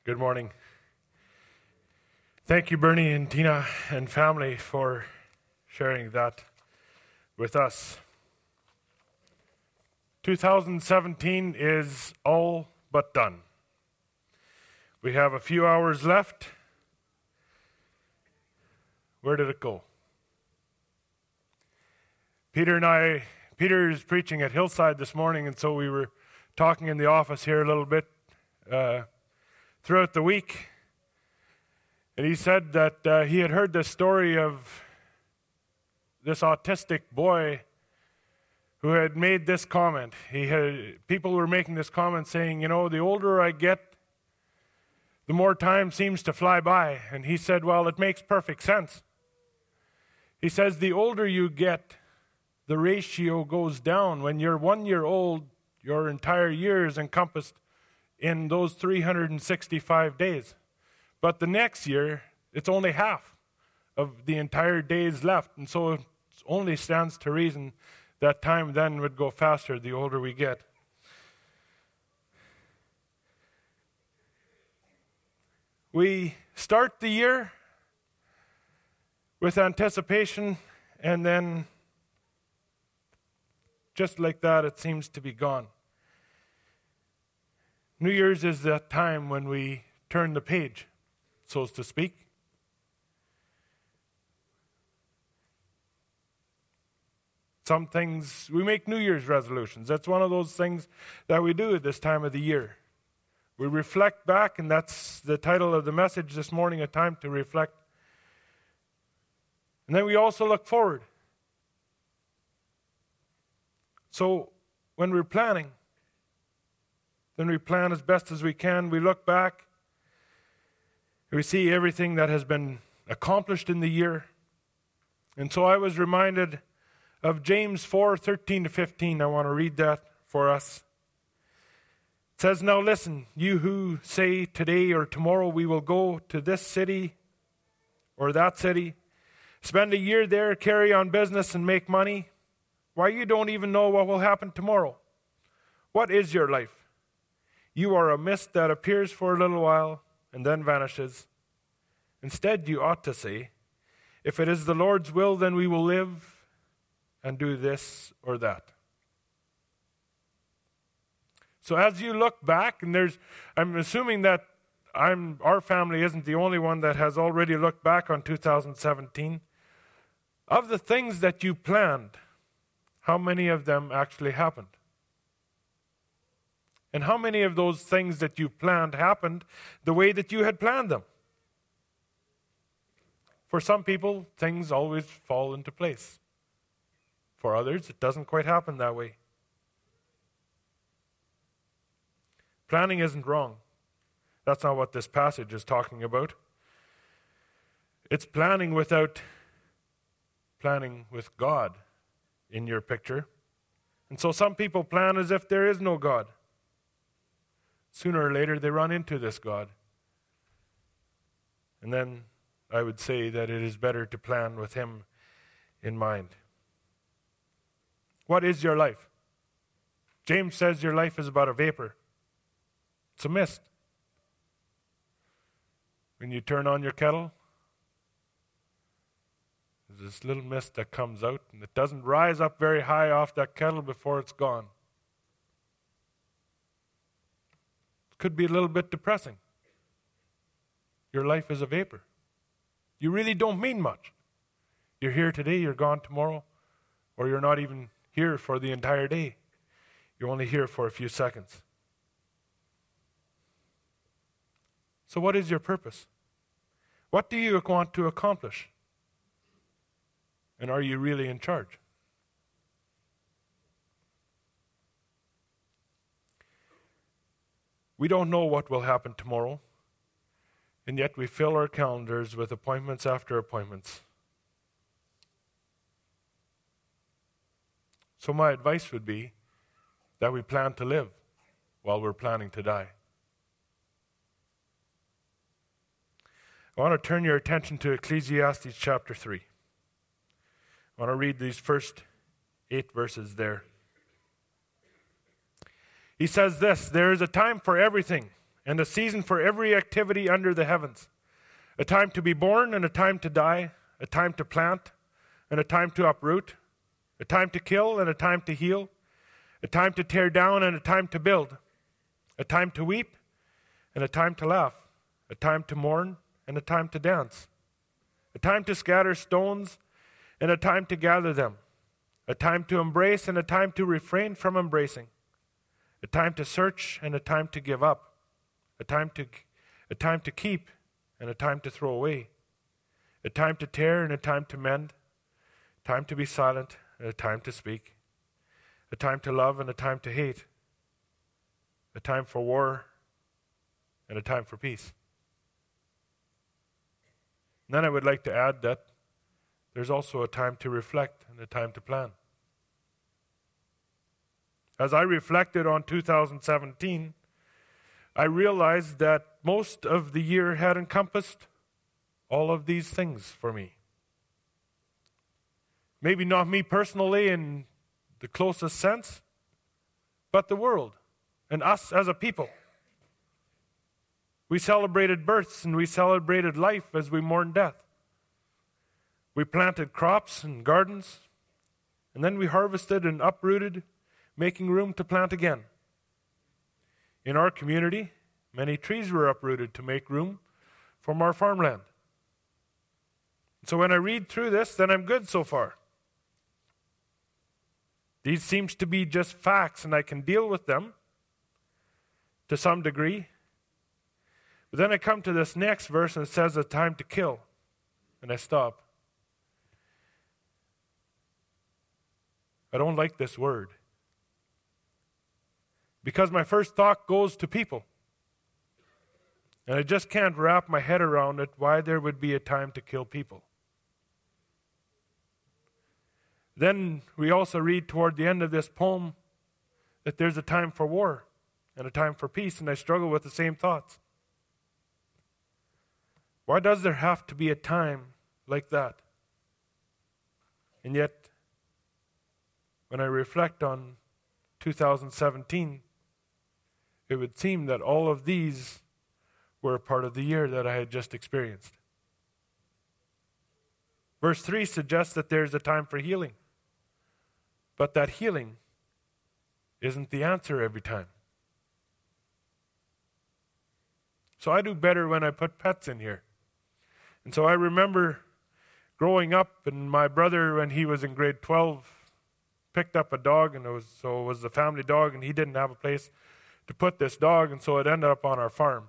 Good morning. Thank you, Bernie and Tina and family, for sharing that with us. 2017 is all but done. We have a few hours left. Where did it go? Peter is preaching at Hillside this morning, and so we were talking in the office here a little bit throughout the week. And he said that he had heard the story of this autistic boy who had made this comment. People were making this comment saying, the older I get, the more time seems to fly by. And he said, well, it makes perfect sense. He says, the older you get, the ratio goes down. When you're 1 year old, your entire year is encompassed in those 365 days. But the next year, it's only half of the entire days left. And so it only stands to reason that time then would go faster the older we get. We start the year with anticipation, and then just like that, it seems to be gone. New Year's is that time when we turn the page, so to speak. Some things, we make New Year's resolutions. That's one of those things that we do at this time of the year. We reflect back, and that's the title of the message this morning, A Time to Reflect. And then we also look forward. So when we're planning, then we plan as best as we can. We look back. We see everything that has been accomplished in the year. And so I was reminded of James 4:13-15. I want to read that for us. It says, now listen, you who say today or tomorrow we will go to this city or that city, spend a year there, carry on business and make money. Why, you don't even know what will happen tomorrow. What is your life? You are a mist that appears for a little while and then vanishes. Instead, you ought to say, if it is the Lord's will, then we will live and do this or that. So as you look back, and I'm assuming that our family isn't the only one that has already looked back on 2017. Of the things that you planned, how many of them actually happened? And how many of those things that you planned happened the way that you had planned them? For some people, things always fall into place. For others, it doesn't quite happen that way. Planning isn't wrong. That's not what this passage is talking about. It's planning without planning with God in your picture. And so some people plan as if there is no God. Sooner or later, they run into this God. And then I would say that it is better to plan with Him in mind. What is your life? James says your life is about a vapor. It's a mist. When you turn on your kettle, there's this little mist that comes out, and it doesn't rise up very high off that kettle before it's gone. Could be a little bit depressing. Your life is a vapor. You really don't mean much. You're here today, you're gone tomorrow, or you're not even here for the entire day. You're only here for a few seconds. So what is your purpose? What do you want to accomplish? And are you really in charge? We don't know what will happen tomorrow, and yet we fill our calendars with appointments after appointments. So my advice would be that we plan to live while we're planning to die. I want to turn your attention to Ecclesiastes chapter 3. I want to read these first 8 verses there. He says this, there is a time for everything and a season for every activity under the heavens. A time to be born and a time to die, a time to plant and a time to uproot, a time to kill and a time to heal, a time to tear down and a time to build, a time to weep and a time to laugh, a time to mourn and a time to dance, a time to scatter stones and a time to gather them, a time to embrace and a time to refrain from embracing, a time to search and a time to give up, a time to keep and a time to throw away, a time to tear and a time to mend, a time to be silent and a time to speak, a time to love and a time to hate, a time for war and a time for peace. And then I would like to add that there's also a time to reflect and a time to plan. As I reflected on 2017, I realized that most of the year had encompassed all of these things for me. Maybe not me personally in the closest sense, but the world and us as a people. We celebrated births and we celebrated life as we mourned death. We planted crops and gardens, and then we harvested and uprooted, making room to plant again. In our community, many trees were uprooted to make room from our farmland. So when I read through this, then I'm good so far. These seems to be just facts, and I can deal with them to some degree. But then I come to this next verse, and it says a time to kill, and I stop. I don't like this word, because my first thought goes to people. And I just can't wrap my head around it, why there would be a time to kill people. Then we also read toward the end of this poem that there's a time for war and a time for peace, and I struggle with the same thoughts. Why does there have to be a time like that? And yet, when I reflect on 2017, it would seem that all of these were a part of the year that I had just experienced. Verse 3 suggests that there's a time for healing, but that healing isn't the answer every time. So I do better when I put pets in here. And so I remember growing up, and my brother, when he was in grade 12, picked up a dog, and it was the family dog, and he didn't have a place to put this dog, and so it ended up on our farm.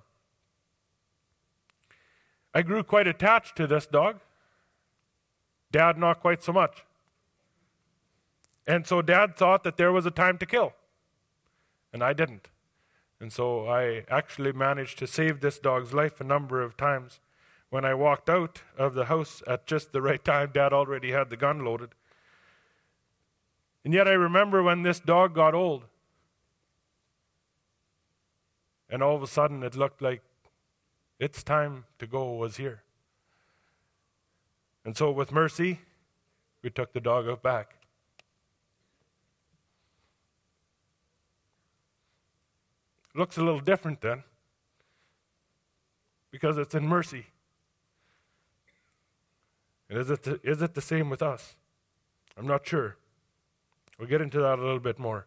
I grew quite attached to this dog. Dad, not quite so much. And so Dad thought that there was a time to kill, and I didn't. And so I actually managed to save this dog's life a number of times. When I walked out of the house at just the right time, Dad already had the gun loaded. And yet I remember when this dog got old, and all of a sudden it looked like its time to go was here. And so with mercy, we took the dog out back. It looks a little different then, because it's in mercy. And is it the same with us? I'm not sure. We'll get into that a little bit more.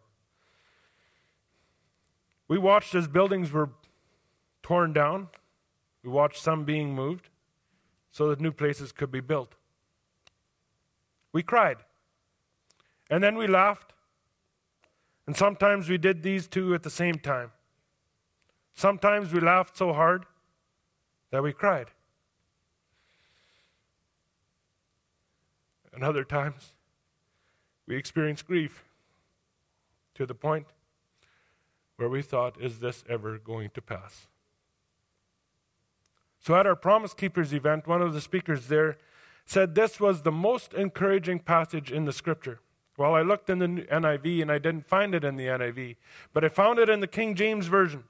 We watched as buildings were torn down. We watched some being moved so that new places could be built. We cried. And then we laughed. And sometimes we did these two at the same time. Sometimes we laughed so hard that we cried. And other times, we experienced grief to the point where we thought, is this ever going to pass? So at our Promise Keepers event, one of the speakers there said this was the most encouraging passage in the scripture. Well, I looked in the NIV and I didn't find it in the NIV, but I found it in the King James Version.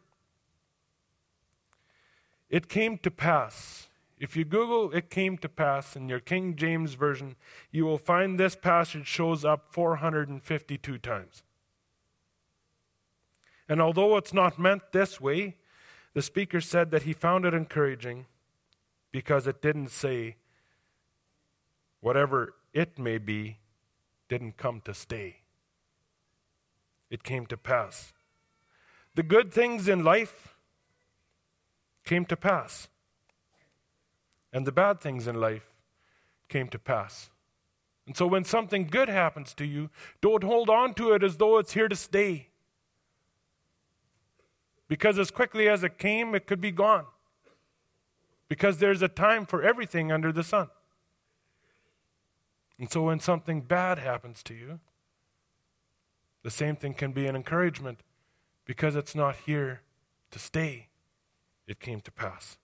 It came to pass. If you Google "it came to pass" in your King James Version, you will find this passage shows up 452 times. And although it's not meant this way, The speaker said that he found it encouraging because it didn't say, whatever it may be, didn't come to stay. It came to pass. The good things in life came to pass. And the bad things in life came to pass. And so when something good happens to you, don't hold on to it as though it's here to stay. Because as quickly as it came, it could be gone. Because there's a time for everything under the sun. And so when something bad happens to you, the same thing can be an encouragement, because it's not here to stay. It came to pass.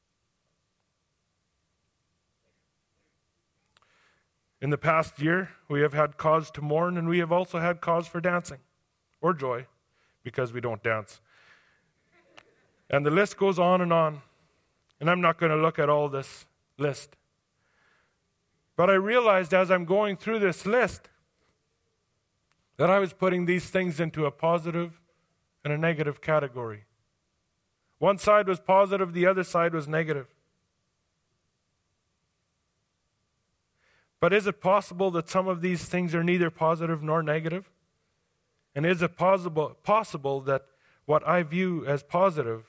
In the past year, we have had cause to mourn, and we have also had cause for dancing, or joy, because we don't dance. And the list goes on. And I'm not going to look at all this list. But I realized as I'm going through this list that I was putting these things into a positive and a negative category. One side was positive, the other side was negative. But is it possible that some of these things are neither positive nor negative? And is it possible that what I view as positive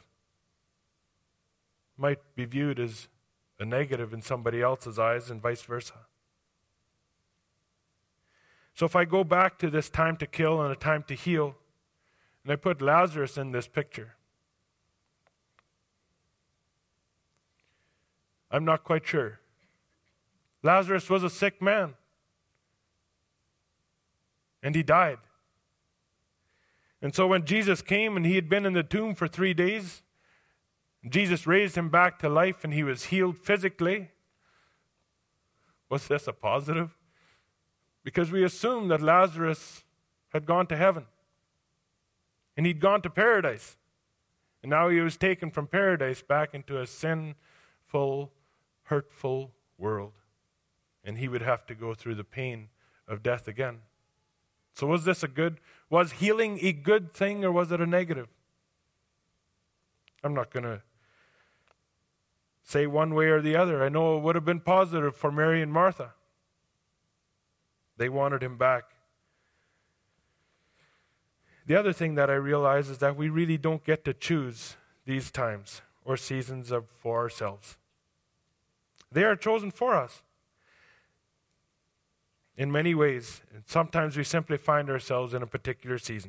might be viewed as a negative in somebody else's eyes, and vice versa? So if I go back to this time to kill and a time to heal, and I put Lazarus in this picture, I'm not quite sure. Lazarus was a sick man, and he died. And so when Jesus came and he had been in the tomb for 3 days, Jesus raised him back to life and he was healed physically. Was this a positive? Because we assume that Lazarus had gone to heaven. And he'd gone to paradise. And now he was taken from paradise back into a sinful, hurtful world. And he would have to go through the pain of death again. So was healing a good thing, or was it a negative? I'm not going to say one way or the other. I know it would have been positive for Mary and Martha. They wanted him back. The other thing that I realize is that we really don't get to choose these times or seasons for ourselves. They are chosen for us in many ways. And sometimes we simply find ourselves in a particular season.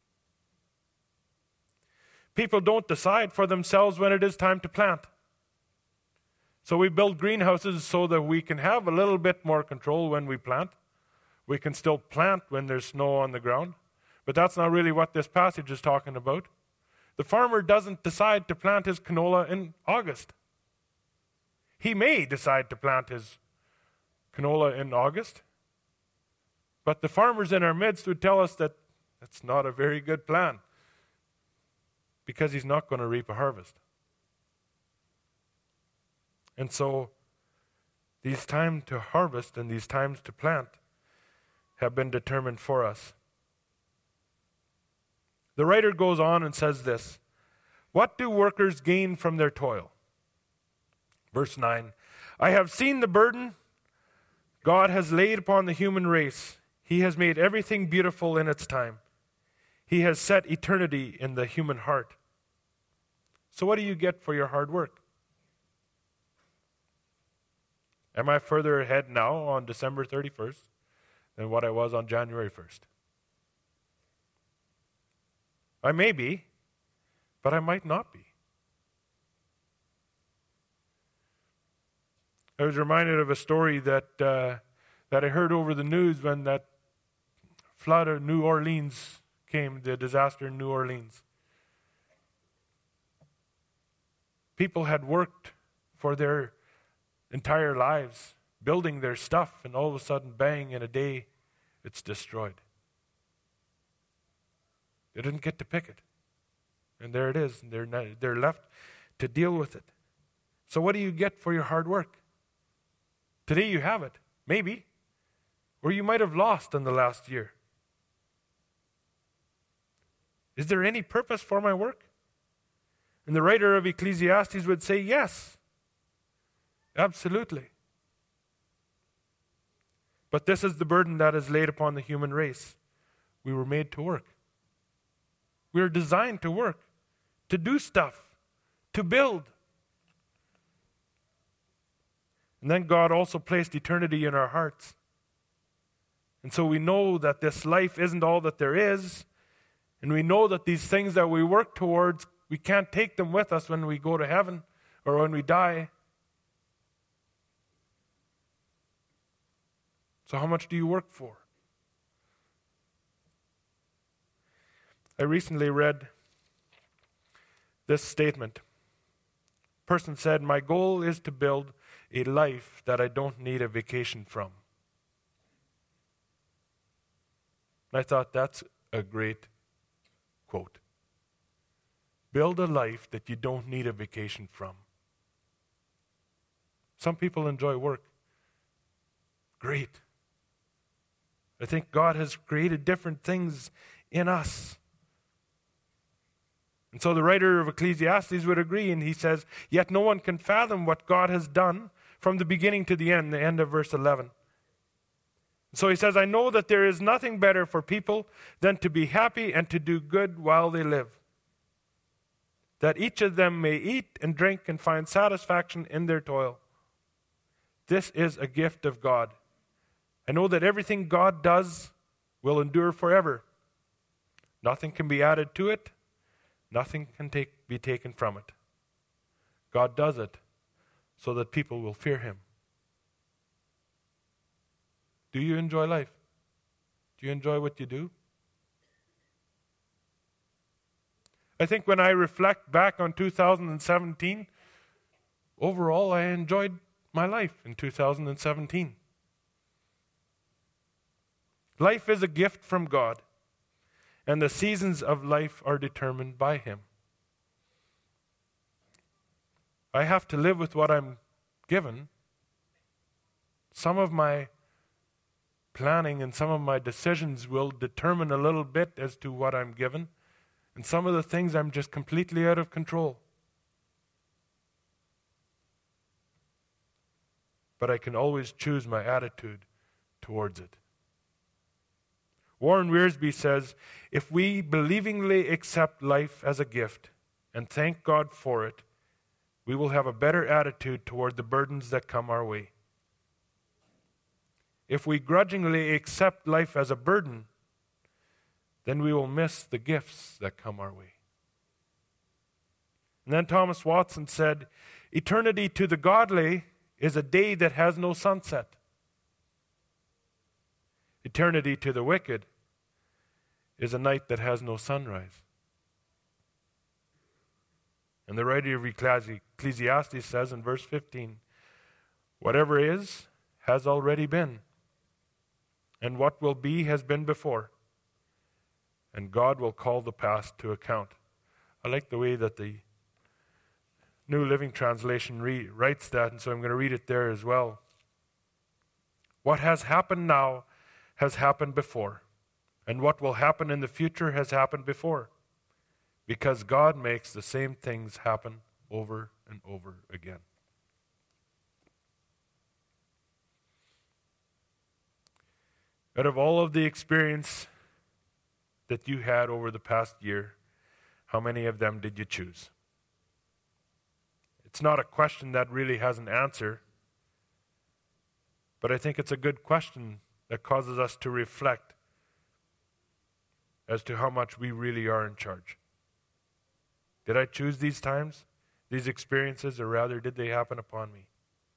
People don't decide for themselves when it is time to plant. So we build greenhouses so that we can have a little bit more control when we plant. We can still plant when there's snow on the ground. But that's not really what this passage is talking about. The farmer doesn't decide to plant his canola in August. He may decide to plant his canola in August. But the farmers in our midst would tell us that that's not a very good plan, because he's not going to reap a harvest. And so these times to harvest and these times to plant have been determined for us. The writer goes on and says this: what do workers gain from their toil? Verse 9, I have seen the burden God has laid upon the human race. He has made everything beautiful in its time. He has set eternity in the human heart. So what do you get for your hard work? Am I further ahead now on December 31st than what I was on January 1st? I may be, but I might not be. I was reminded of a story that I heard over the news when that flood of New Orleans came, the disaster in New Orleans. People had worked for their entire lives, building their stuff, and all of a sudden, bang, in a day, it's destroyed. They didn't get to pick it. And there it is. And they're left to deal with it. So what do you get for your hard work? Today you have it, maybe. Or you might have lost in the last year. Is there any purpose for my work? And the writer of Ecclesiastes would say, yes, absolutely. But this is the burden that is laid upon the human race. We were made to work. We are designed to work, to do stuff, to build. And then God also placed eternity in our hearts. And so we know that this life isn't all that there is. And we know that these things that we work towards, we can't take them with us when we go to heaven or when we die. So how much do you work for? I recently read this statement. A person said, "My goal is to build a life that I don't need a vacation from." And I thought that's a great quote. Build a life that you don't need a vacation from. Some people enjoy work. Great. I think God has created different things in us. And so the writer of Ecclesiastes would agree, and he says, "Yet no one can fathom what God has done from the beginning to the end of verse 11. So he says, "I know that there is nothing better for people than to be happy and to do good while they live, that each of them may eat and drink and find satisfaction in their toil. This is a gift of God. I know that everything God does will endure forever. Nothing can be added to it. Nothing can be taken from it. God does it so that people will fear him." Do you enjoy life? Do you enjoy what you do? I think when I reflect back on 2017, overall I enjoyed my life in 2017. Life is a gift from God, and the seasons of life are determined by him. I have to live with what I'm given. Some of my planning and some of my decisions will determine a little bit as to what I'm given, and some of the things I'm just completely out of control. But I can always choose my attitude towards it. Warren Wiersbe says, "If we believingly accept life as a gift and thank God for it, we will have a better attitude toward the burdens that come our way. If we grudgingly accept life as a burden, then we will miss the gifts that come our way." And then Thomas Watson said, "Eternity to the godly is a day that has no sunset. Eternity to the wicked is a night that has no sunrise." And the writer of Ecclesiastes says in verse 15, "Whatever is has already been, and what will be has been before, and God will call the past to account." I like the way that the New Living Translation writes that, and so I'm going to read it there as well. "What has happened now has happened before, and what will happen in the future has happened before, because God makes the same things happen over and over again." Out of all of the experience that you had over the past year, how many of them did you choose? It's not a question that really has an answer, but I think it's a good question that causes us to reflect as to how much we really are in charge. Did I choose these times, these experiences, or rather did they happen upon me?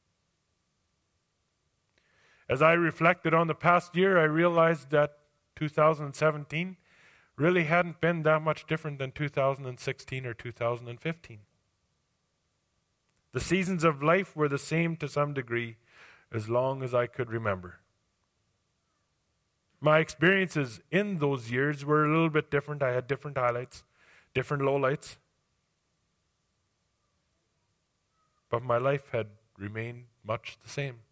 As I reflected on the past year, I realized that 2017 really hadn't been that much different than 2016 or 2015. The seasons of life were the same to some degree as long as I could remember. My experiences in those years were a little bit different. I had different highlights, different lowlights. But my life had remained much the same.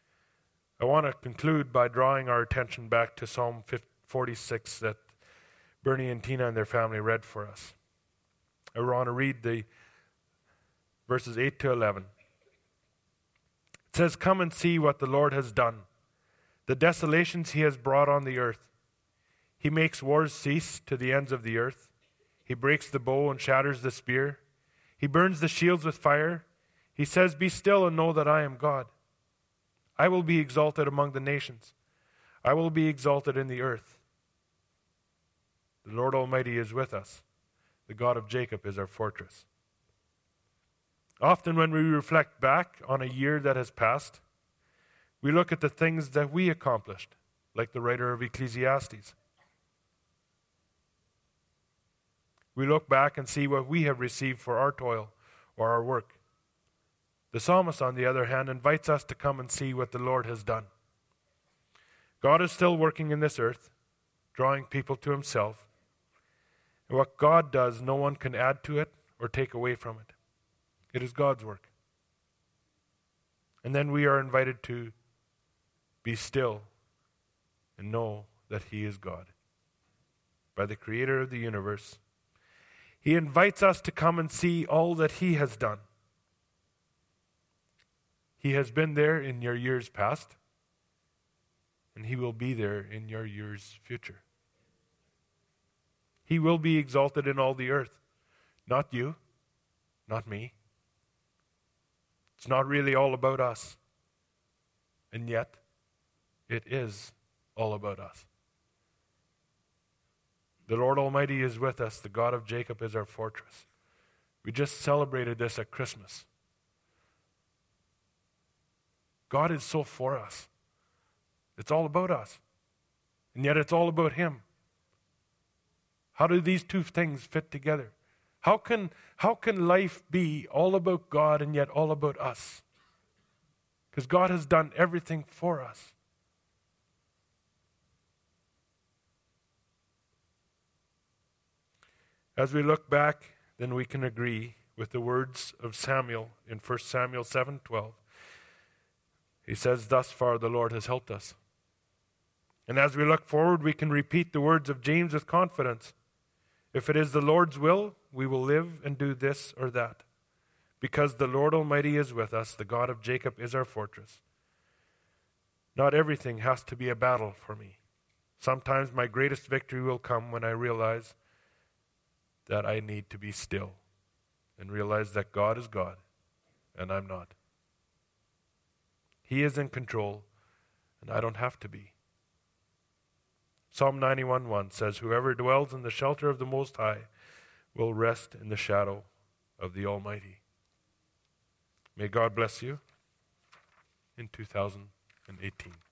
I want to conclude by drawing our attention back to Psalm 46 that Bernie and Tina and their family read for us. I want to read the verses 8 to 11. It says, "Come and see what the Lord has done, the desolations he has brought on the earth. He makes wars cease to the ends of the earth. He breaks the bow and shatters the spear. He burns the shields with fire. He says, 'Be still and know that I am God. I will be exalted among the nations. I will be exalted in the earth. The Lord Almighty is with us. The God of Jacob is our fortress.'" Often when we reflect back on a year that has passed, we look at the things that we accomplished, like the writer of Ecclesiastes. We look back and see what we have received for our toil or our work. The psalmist, on the other hand, invites us to come and see what the Lord has done. God is still working in this earth, drawing people to himself. And what God does, no one can add to it or take away from it. It is God's work. And then we are invited to be still and know that he is God. By the creator of the universe, he invites us to come and see all that he has done. He has been there in your years past, and he will be there in your years future. He will be exalted in all the earth. Not you, not me. It's not really all about us. And yet, it is all about us. The Lord Almighty is with us. The God of Jacob is our fortress. We just celebrated this at Christmas. God is so for us. It's all about us. And yet it's all about him. How do these two things fit together? How can life be all about God and yet all about us? Because God has done everything for us. As we look back, then we can agree with the words of Samuel in 1 Samuel 7:12. He says, "Thus far the Lord has helped us." And as we look forward, we can repeat the words of James with confidence. "If it is the Lord's will, we will live and do this or that. Because the Lord Almighty is with us, the God of Jacob is our fortress." Not everything has to be a battle for me. Sometimes my greatest victory will come when I realize that I need to be still and realize that God is God and I'm not. He is in control and I don't have to be. Psalm 91:1 says, "Whoever dwells in the shelter of the Most High will rest in the shadow of the Almighty." May God bless you in 2018.